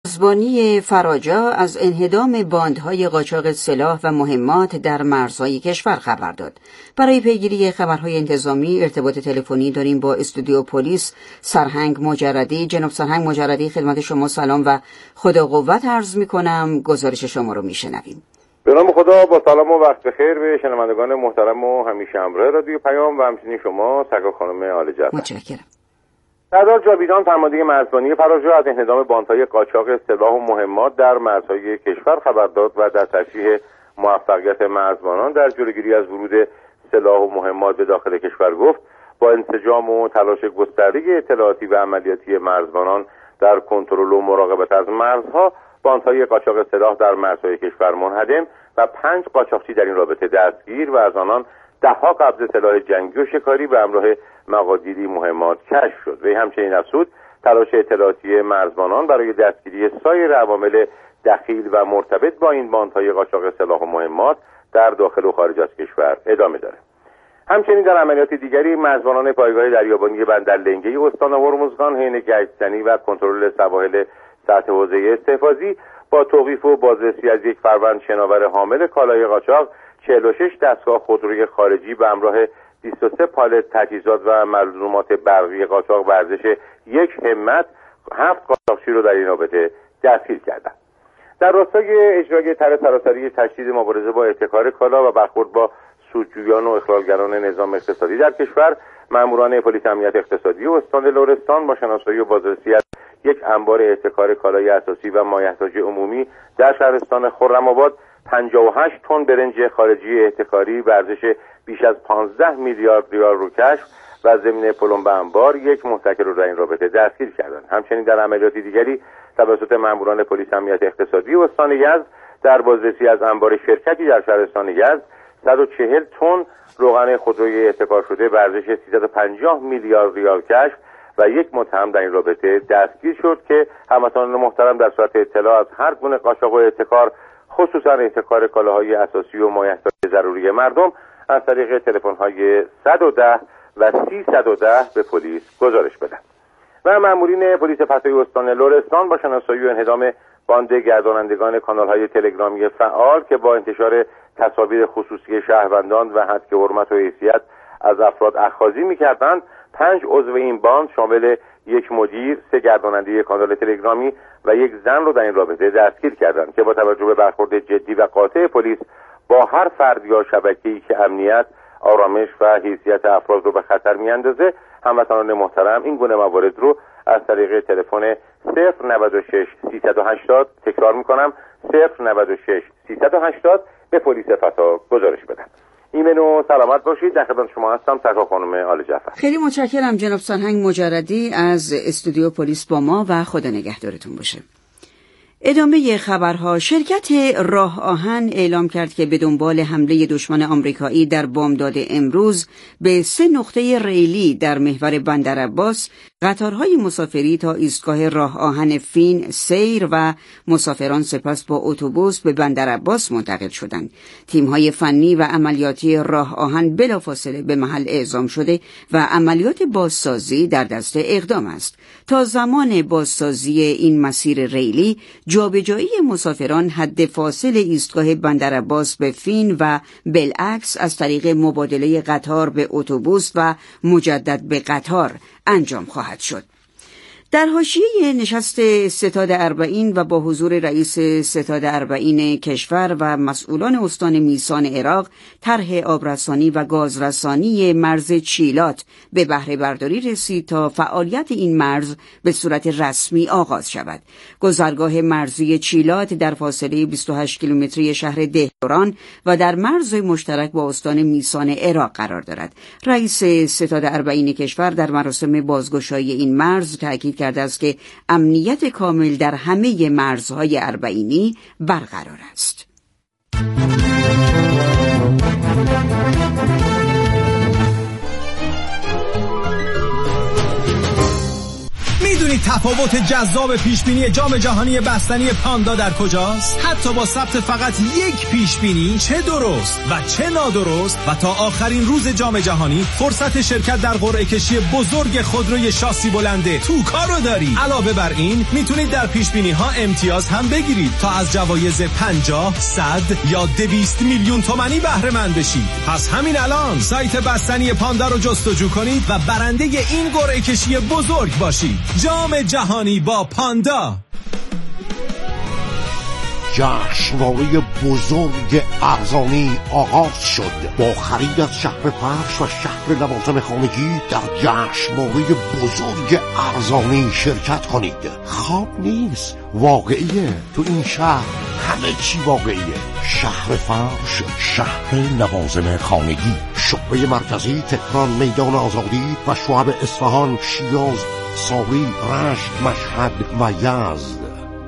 مرزبانی فراجا از انهدام باندهای قاچاق سلاح و مهمات در مرزهای کشور خبر داد. برای پیگیری خبرهای انتظامی ارتباط تلفنی داریم با استودیو پلیس سرهنگ مجردی. جناب سرهنگ مجردی، خدمت شما سلام و خدا قوت عرض می‌کنم. گزارش شما رو میشنویم. به نام خدا، با سلام و وقت بخیر به شنوندگان محترم و همیشه همراه رادیو پیام و همچنین شما سرکار خانم آل جعفر. متشکرم. سردار جاویدان فرمانده مرزبانی فراجا از انهدام باندهای قاچاق سلاح و مهمات در مرزهای کشور خبر داد و در تشریح موفقیت مرزبانان در جلوگیری از ورود سلاح و مهمات به داخل کشور گفت با انسجام و تلاش گسترده اطلاعاتی و عملیاتی مرزبانان در کنترل و مراقبت از مرزها، باندهای قاچاق سلاح در مرزهای کشور منهدم و 5 قاچاقچی در این رابطه دستگیر و از آنان 10 قبض سلاح جنگی و شکاری به همراه مقادیری مهمات کشف شد. وی همچنین افزود تلاش اطلاعاتی مرزبانان برای دستگیری سایر عوامل دخیل و مرتبط با این باندهای قاچاق سلاح و مهمات در داخل و خارج از کشور ادامه دارد. همچنین در عملیات دیگری مرزبانان پایگاه دریابانی بندر لنگی استان هرمزگان حین گشتزنی و کنترل سواحل سطح حوزه استحفاظی با توقیف و بازرسی از یک فروند شناور حامل کالای قاچاق 46 دستگاه خودروی خارجی به همراه 23 پالت تجهیزات و ملزومات برقی قاچاق به ارزش 1 همت 7 قاچاقچی رو در این رابطه دستگیر کردند. در راستای اجرای طرح سراسری تشدید مبارزه با احتکار کالا و برخورد با سودجویان و اخلالگران نظام اقتصادی در کشور، ماموران پلیس امنیت اقتصادی و استان لرستان با شناسایی و بازرسی از یک انبار احتکار کالای اساسی و مایحتاج عمومی در شهرستان خرم‌آباد 58 تن برنج خارجی احتکاری به ارزش بیش از 15 میلیارد ریال رو کشف و ضمن پلمب انبار یک محتکر رو در این رابطه دستگیر کردند. همچنین در عملیات دیگری توسط ماموران پلیس امنیت اقتصادی و استان یزد در بازرسی از انبار شرکتی در شهرستان یزد 140 تن روغن خودروی احتکار شده به ارزش 350 میلیارد ریال کشف و یک متهم در این رابطه دستگیر شد که هموطنان محترم در صورت اطلاع از هر گونه قاچاق و احتکار، خصوصا احتکار کالاهای اساسی و مایحتاج ضروری مردم، از طریق تلفن‌های 110 و 310 به پلیس گزارش بدن. و مامورین پلیس فتای استان لرستان با شناسایی و انهدام باند گردانندگان کانال‌های تلگرامی فعال که با انتشار تصاویر خصوصی شهروندان و حد حرمت و حیثیت از افراد اخاذی می‌کردند، 5 عضو این باند شامل یک مدیر، 3 گرداننده کانال تلگرامی و یک زن رو در این رابطه دستگیر کردند که با توجه به برخورد جدی و قاطع پلیس با هر فرد یا شبکه‌ای که امنیت، آرامش و حیثیت افراد رو به خطر می‌اندازه، هموطنان محترم این گونه موارد رو از طریق تلفن 096 380 تکرار می‌کنم 096 380 به پلیس فتا گزارش بدن. ایمن و سلامت باشید. در خدمت شما هستم، سرکار خانم آل جعفر. خیلی متشکرم جناب سرهنگ مجردی از استودیو پلیس با ما و خدا نگهدارتون باشه. ادامه خبرها. شرکت راه آهن اعلام کرد که به دنبال حمله دشمن آمریکایی در بامداد امروز به 3 نقطه ریلی در محور بندر عباس قطارهای مسافری تا ایستگاه راه آهن فین سیر و مسافران سپس با اتوبوس به بندر عباس منتقل شدند. تیم‌های فنی و عملیاتی راه آهن بلافاصله به محل اعزام شده و عملیات بازسازی در دست اقدام است. تا زمان بازسازی این مسیر ریلی، جابجایی مسافران حد فاصل ایستگاه بندر عباس به فین و بالعکس از طریق مبادله قطار به اتوبوس و مجدد به قطار انجام خواهد شد. در حاشیه نشست ستاد اربعین و با حضور رئیس ستاد اربعین کشور و مسئولان استان میسان عراق، طرح آبرسانی و گازرسانی مرز چیلات به بهره برداری رسید تا فعالیت این مرز به صورت رسمی آغاز شود. گذرگاه مرزی چیلات در فاصله 28 کیلومتری شهر دهران و در مرز مشترک با استان میسان عراق قرار دارد. رئیس ستاد اربعین کشور در مراسم بازگشایی این مرز تاکید کرده است که امنیت کامل در همه مرزهای اربعینی برقرار است. میدونید تفاوت جذاب پیشبینی جام جهانی بستنی پاندا در کجاست؟ حتی با ثبت فقط یک پیشبینی، چه درست و چه نادرست، و تا آخرین روز جام جهانی فرصت شرکت در قرعه کشی بزرگ خودروی شاسی بلنده توکا رو داری. علاوه بر این میتونید در پیشبینی ها امتیاز هم بگیرید تا از جوایز 50, 100 یا 200 میلیون تومانی بهره مند بشید. پس همین الان سایت بستنی پاندا رو جستجو کنید و برنده این قرعه کشی بزرگ باشید. جام جهانی با پاندا. جشنواره بزرگ ارزانی آغاز شد. با خرید از شهر فرش و شهر لوازم خانگی در جشنواره بزرگ ارزانی شرکت کنید. خواب نیست، واقعیه. تو این شهر همه چی واقعیه. شهر فرش، شهر لوازم خانگی، شعبه مرکزی تهران، میدان آزادی و شعب اصفهان، شیراز، ساری، رشت، مشهد و یزد.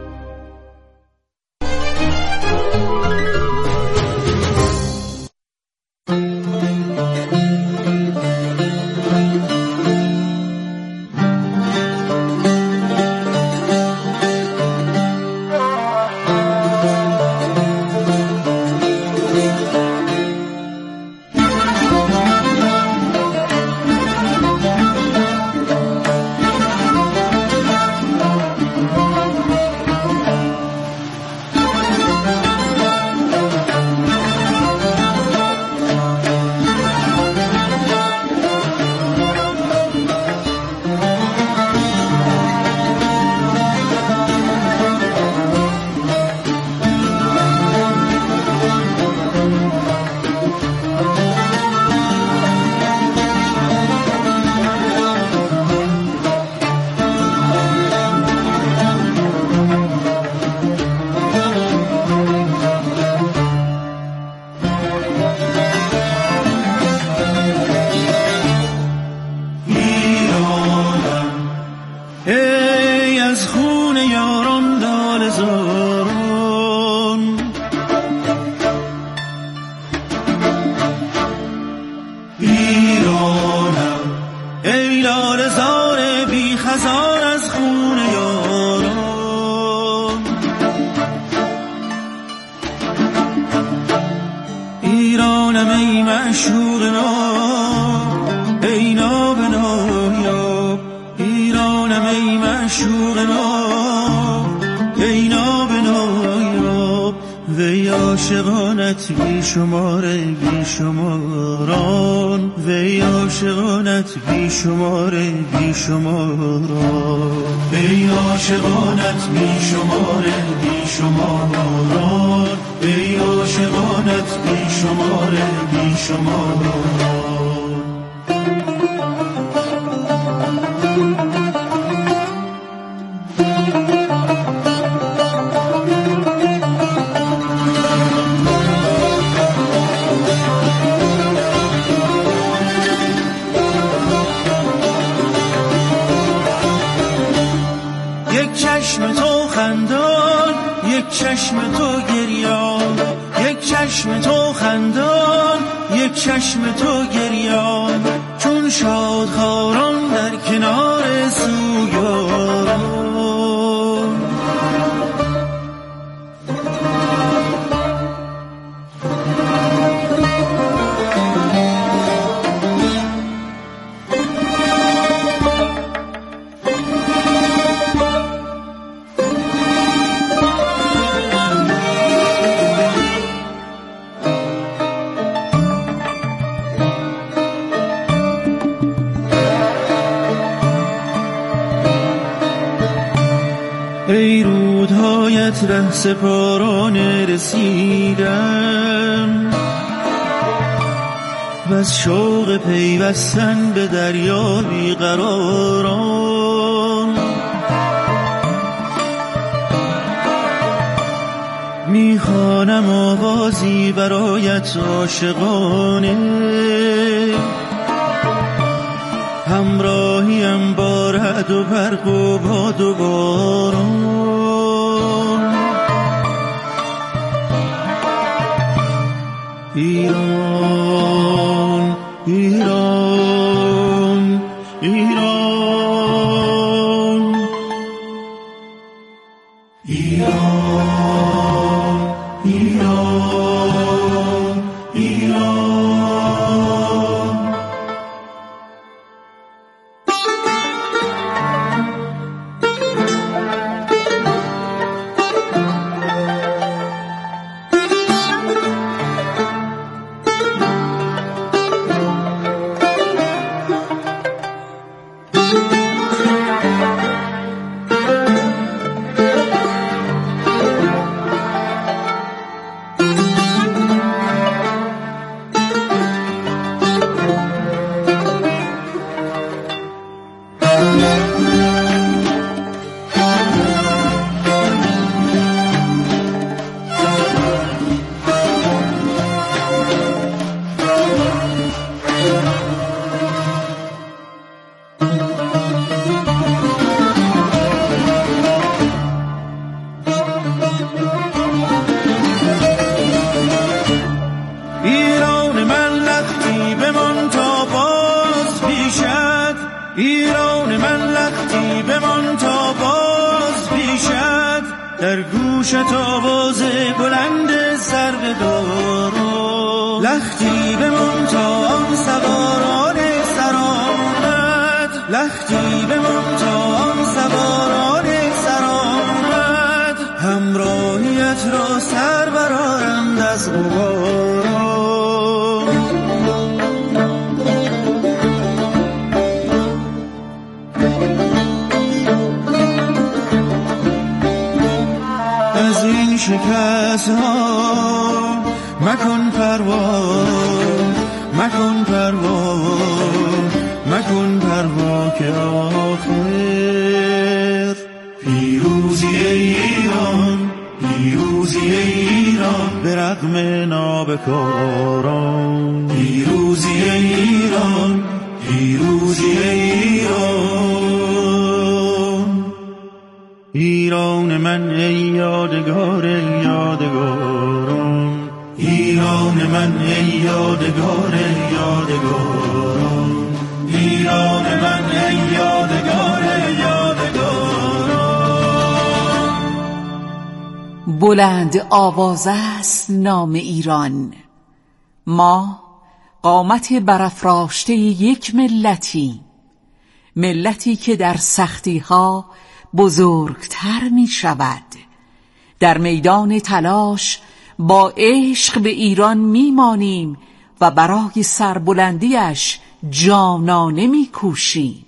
ای رودهایت ره سپارانه رسیدم و از شوق پیوستن به دریا بیقراران میخوانم آوازی برایت عاشقانه همراهیم با رعد و برق و باد و باران ایران ایران ایران ایران ایران ایران. ایران من لختی بمان تا باز پیشد، در گوشت آواز بلند سرو دارو. لختی بمان تا آن سواران سرآمد، لختی بمان تا آن سواران سرآمد، همراهیت را سر برآرند از غبارو. شکست ها مکن پروا، مکن پروا، مکن پروا که آخر پیروزی ایران، پیروزی ایران به رغم نابکاران. پیروزی ایران، پیروزی ایران. ایران من ای یادگار یادگاران، ایران من ای یادگار یادگاران، ایران من ای یادگار یادگاران. بلند آواز است نام ایران. ما قامت برافراشته یک ملتی، ملتی که در سختی ها بزرگتر می شود. در میدان تلاش با عشق به ایران می مانیم و برای سربلندیش جانانه می کوشیم.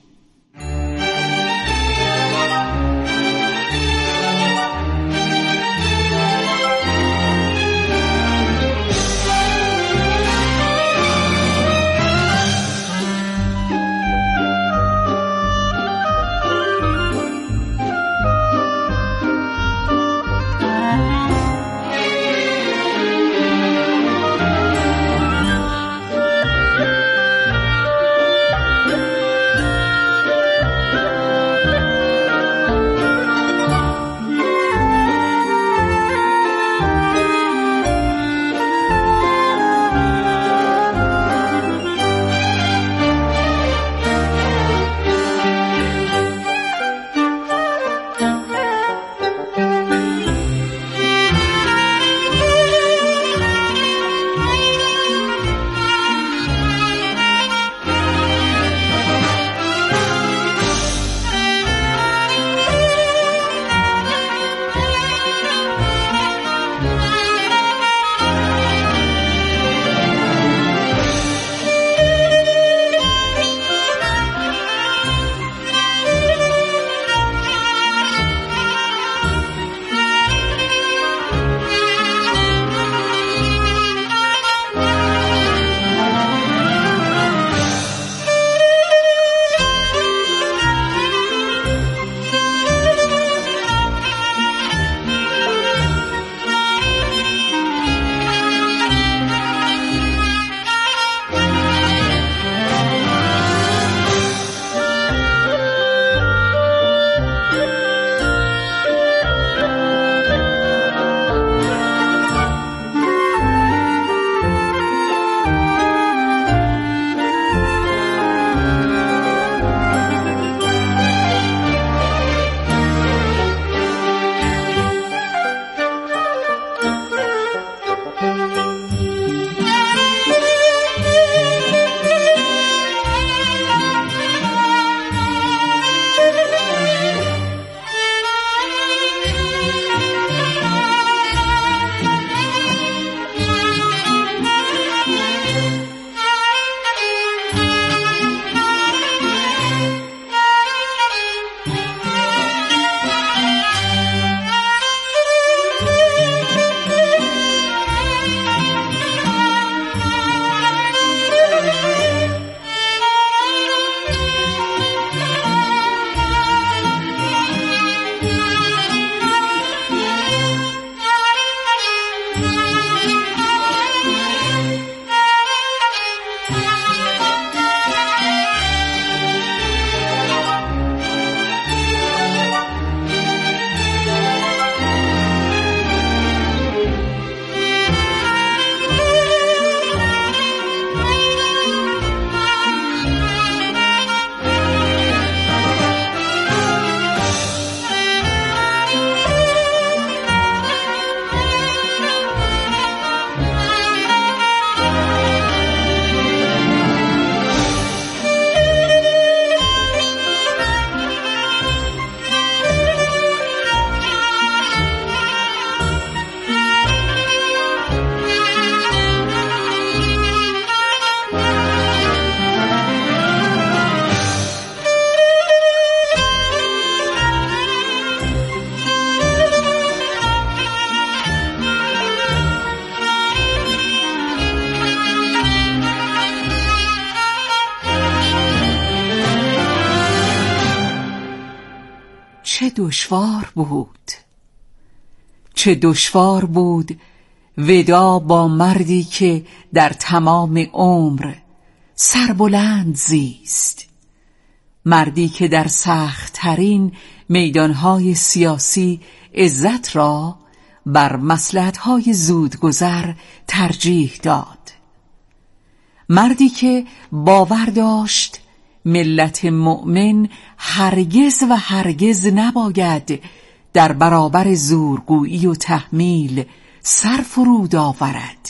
دشوار بود، چه دشوار بود ودا با مردی که در تمام عمر سربلند زیست، مردی که در سخت‌ترین میدانهای سیاسی عزت را بر مصلحت‌های زودگذر ترجیح داد، مردی که باور داشت ملت مؤمن هرگز و هرگز نباید در برابر زورگویی و تحمیل سر فرود آورد.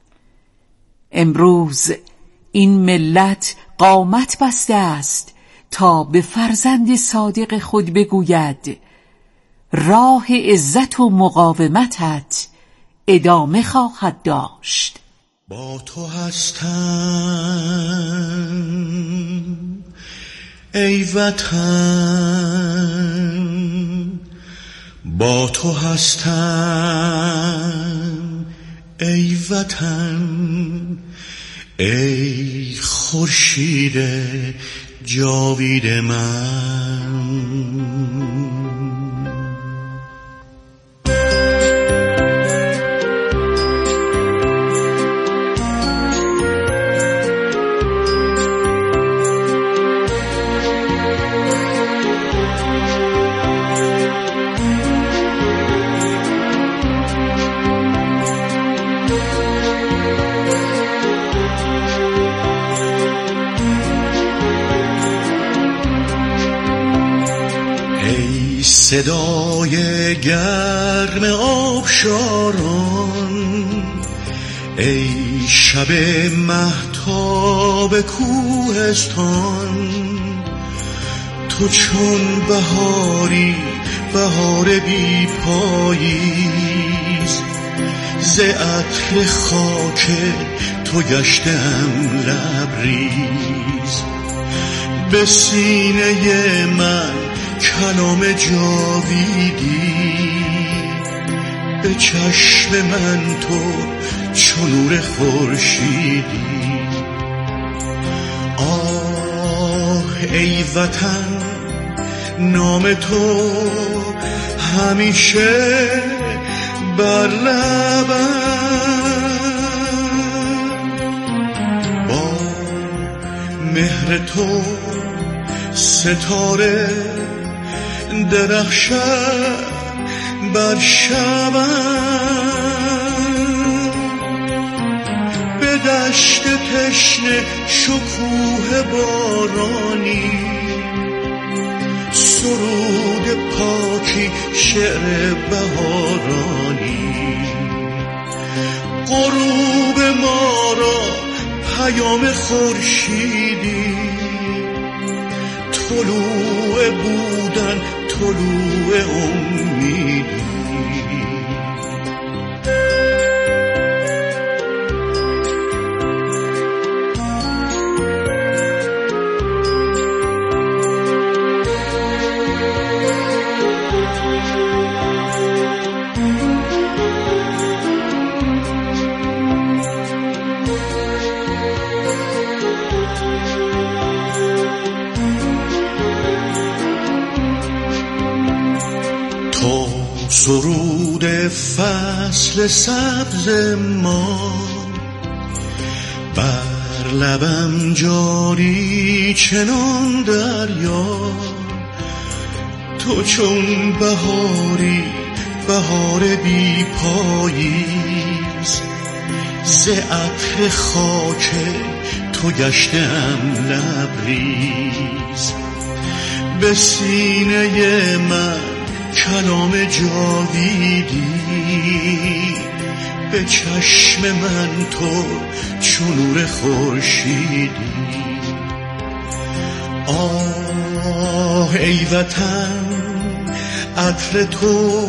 امروز این ملت قامت بسته است تا به فرزند صادق خود بگوید راه عزت و مقاومتت ادامه خواهد داشت. با تو هستم ای وطن، با تو هستم ای وطن، ای خورشید جاوید من. صدای گرم آبشاران، ای شب مهتاب کوهستان، تو چون بهاری بهار بی پاییز، ز عطر خاک تو گشتم لبریز، به سینه من کلام جاویدی، به چشم من تو چون نور خورشیدی. آه ای وطن، نام تو همیشه بر لبم، با مهر تو ستاره درخشد بر شبم، به دشت تشنه شکوه بارانی، سرود پاکی شعر بهارانی، غروب ما را پیام خورشیدی، طلوع بودن طلوع امیدی. سرود فصل سبز ما، بر لبم جاری چنان دریا، تو چون بهاری بهار بی پاییز، ز عطر خاک تو گشتم لبریز، به سینه من کلام جاویدی، به چشم من تو چون نور خورشیدی. آه ای وطن، عطر تو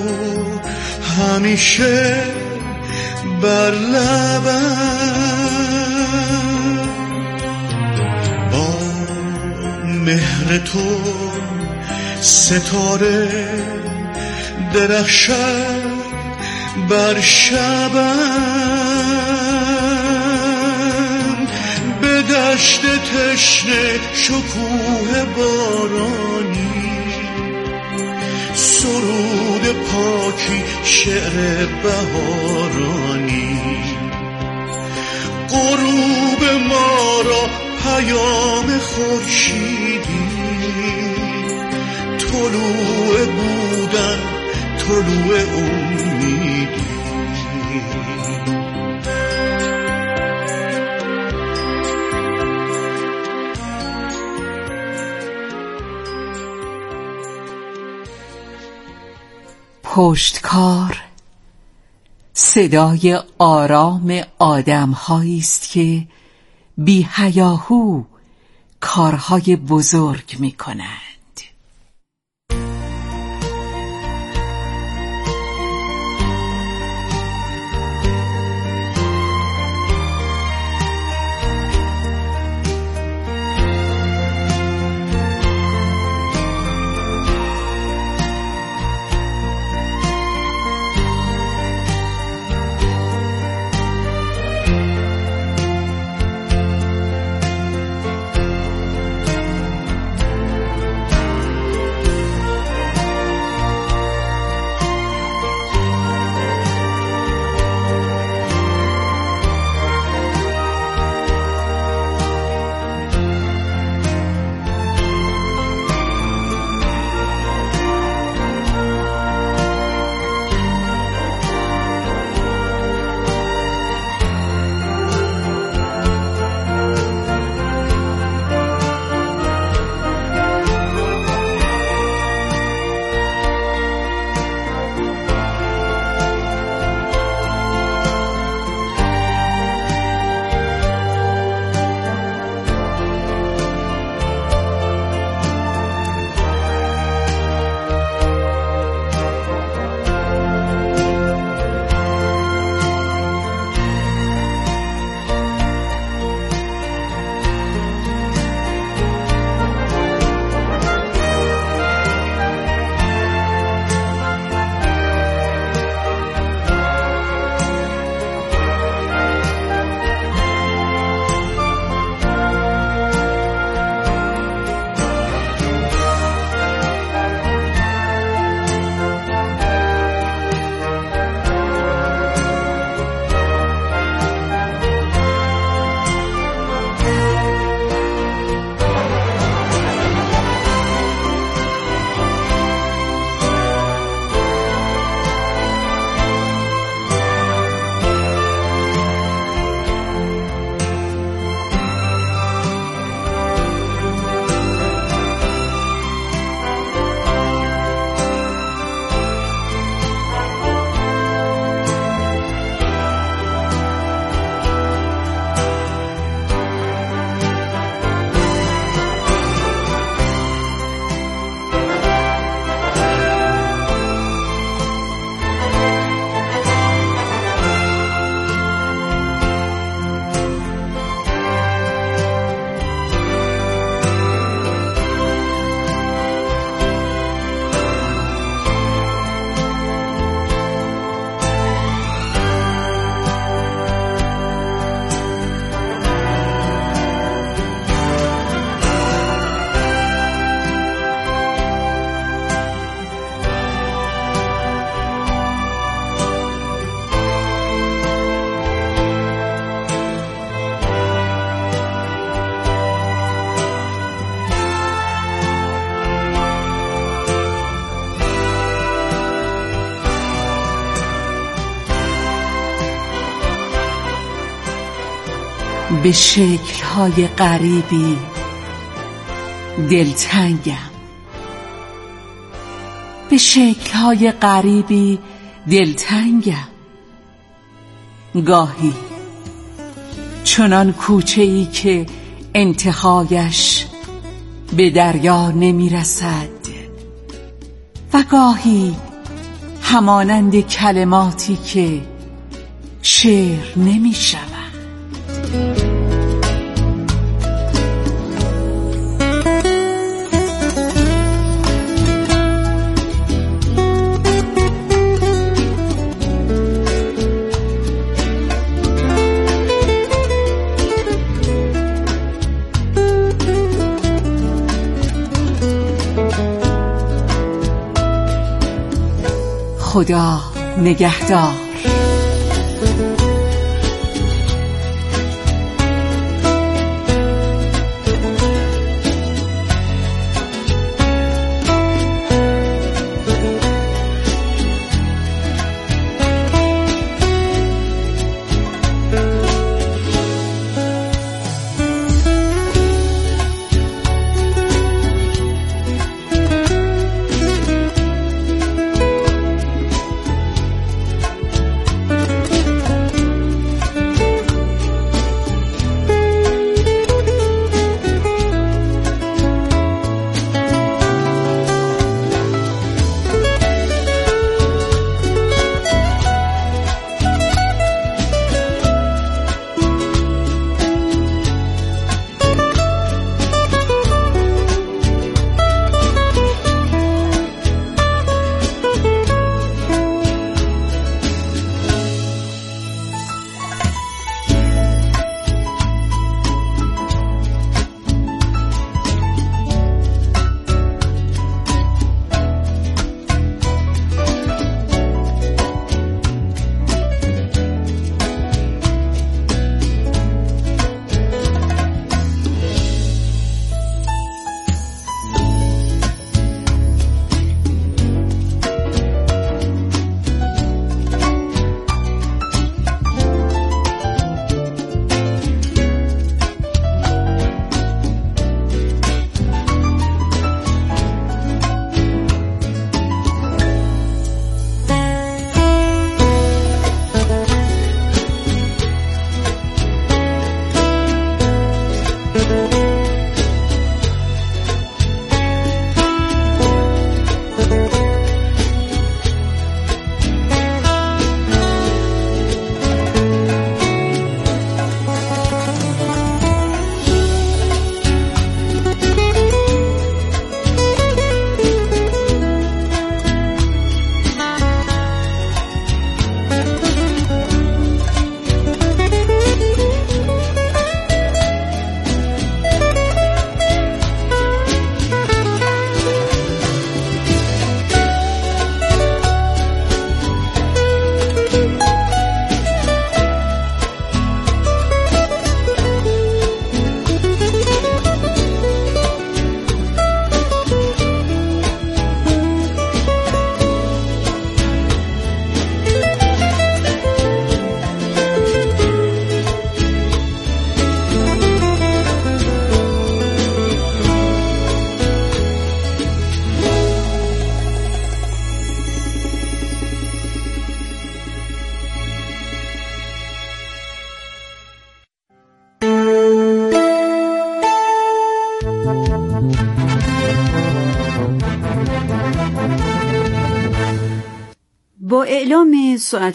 همیشه بر لبم، با مهر تو ستاره درخشد بر شبم، به دشت تشنه شکوه بارانی، سرود پاکی شعر بهارانی، غروب ما را پیام خورشیدی، طلوع بودن طلوع امیدی. پشتکار صدای آرام آدم‌هایی است که بی هیاهو کارهای بزرگ می‌کنند. به شکل‌های غریبی دلتنگم، به شکل‌های غریبی دلتنگم. گاهی چنان کوچه‌ای که انتهایش به دریا نمی‌رسد و گاهی همانند کلماتی که شعر نمی‌شود. خدا نگهدار. با اعلام ساعت